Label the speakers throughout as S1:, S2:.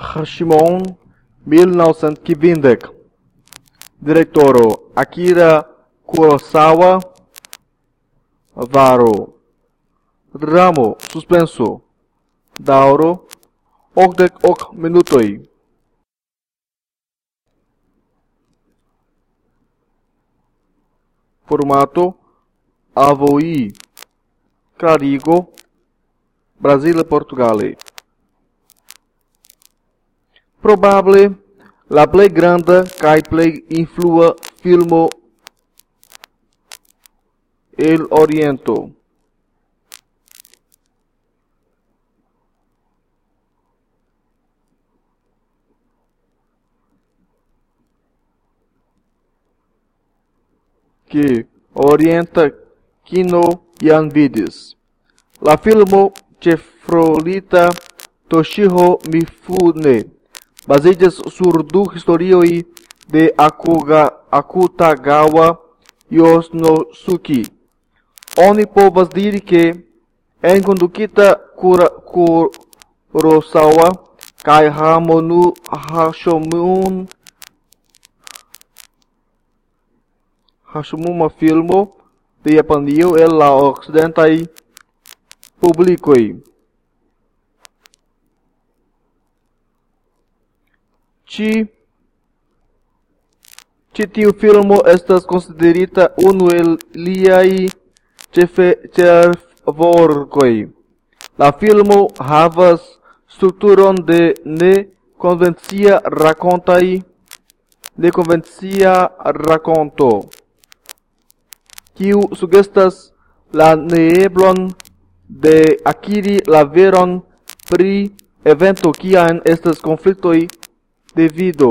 S1: Rashomon 1950. Direttoro Akira Kurosawa. Varo. Dramo suspenso. Daŭro 80 minutoj. Formato AVI. Klarigo Brasile-Portugale. Probable la plej granda kaj plej influa filmo el Oriento. Que orienta kino jam vidis. La filmo ĉefrolita Toshiro Mifune baziĝas sur du historioj de Akutagawa Yoshinosuke. Oni povas diri ke enkondukita Kurosawa kaj Rashomon filmo de Japanio el la okcidentaj publikoj. Ĉi tiu filmo estas konsiderita unu el liaj ĉefverkoj. La filmo havas strukturon de nekonvencia rakonto, kiu sugestas la neeblon de akiri la veron pri evento kiajn estas konfliktoj de vido.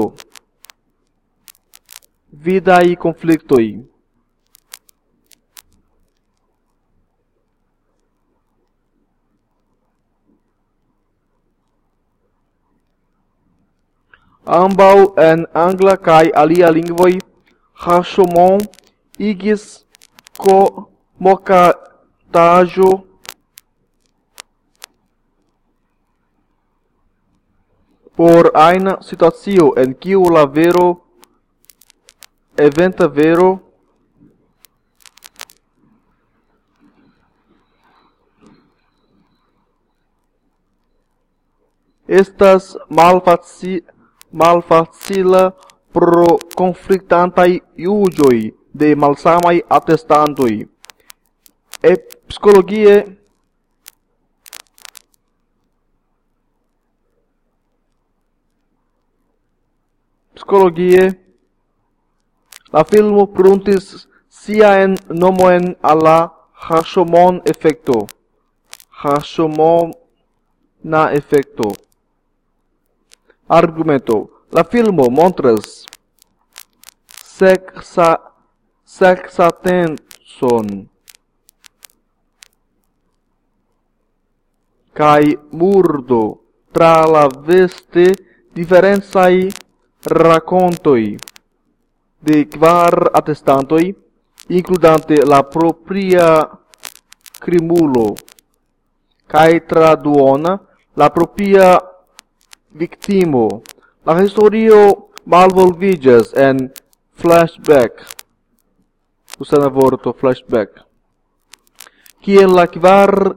S1: Vidaj konfliktoj. Ambaŭ en angla kaj alia lingvoj, Rashomon igis komokataĵo por ajna situacio en kiu la eventa vero estas malfacila pro konfliktantaj juĝoj de malsamaj atestantoj. Psikologie, la filmo pruntis siajn nomojn al la Rashomon-efekto. Rashomona efekto. Argumento. La filmo montras seksatencon kaj murdo tra la veste diferencaj rakontoj de 4 atestantoj, inkludante la propria krimulo, kaj tra duona la propria viktimo. La historio malvolviĝas en flashback. Usana vorto flashback. Kiel la 4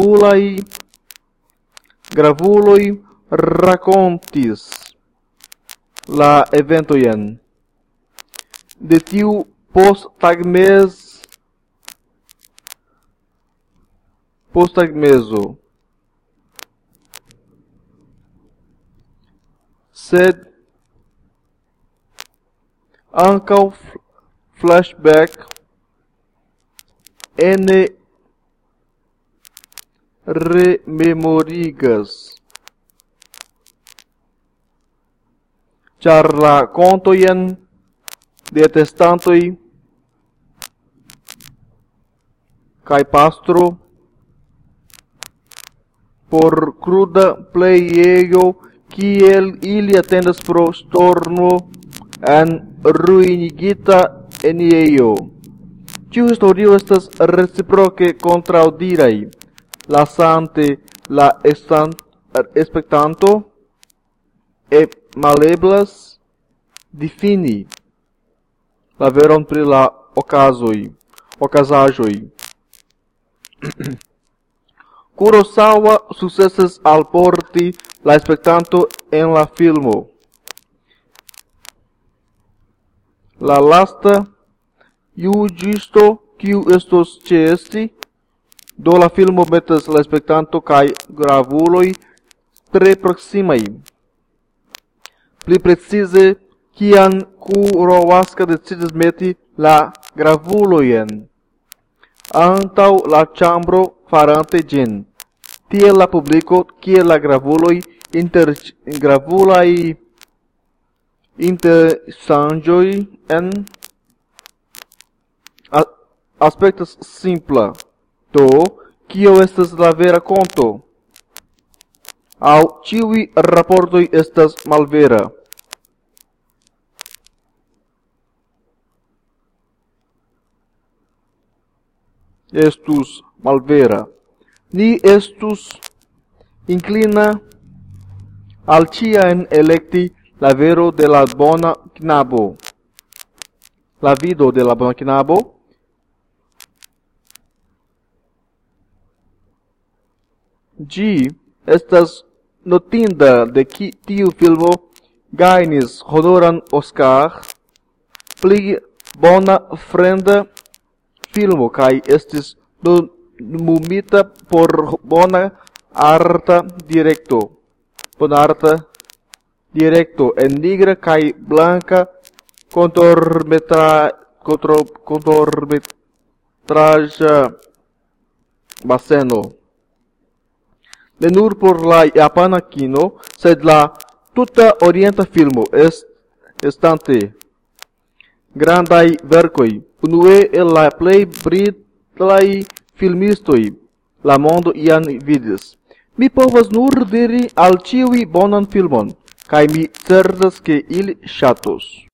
S1: gravuloj rakontis la eventojn. De tiu posttagmezo. Sed ankaŭ flashback ene rememorigas, ĉar la kontojn de atestantoj kaj pastro por kruda plejejo kiel ili atendas pro stormo en ruinigita eniejo. Tiu historio estas reciproke kontraŭdiraj, lasante la spektanto maleblas difini la veron pri la okazaĵoj. Kurosawa sukcesas alporti la spektanto en la filmo. La lasta juĝisto, kiu estos ĉeesti, do la filmo metas la spektanto kaj gravuloj tre proksimaj. Pli precize, kiam Kurosawa decidis meti la gravulojn antaŭ la ĉambro farante ĝin. Tiel la publiko, kiel la gravuloj interŝanĝoj en aspektas simpla. Do, kio estas la vera konto? Aŭ ĉiuj raportoj estas malvera? Estus malvera. Ni estus inclina al ĉiam elekti la vero de la bona knabo. La vido de la bona knabo ĝi estas notinda de tiu filmo gajnis honoran Oscar pli bona fremda filmo kaj estis nomumita por bona arta direkto. Bona arta direkto en nigra kaj blanka kontormetraĵa baseno. Ne nur por la japana kino, sed la tuta orienta filmo estante grandaj verkoj. Unue el la plej brilaj filmistoj la mondo iam vidis. Mi povas nur diri al ĉiuj bonan filmon, kaj mi certas ke ili ŝatos.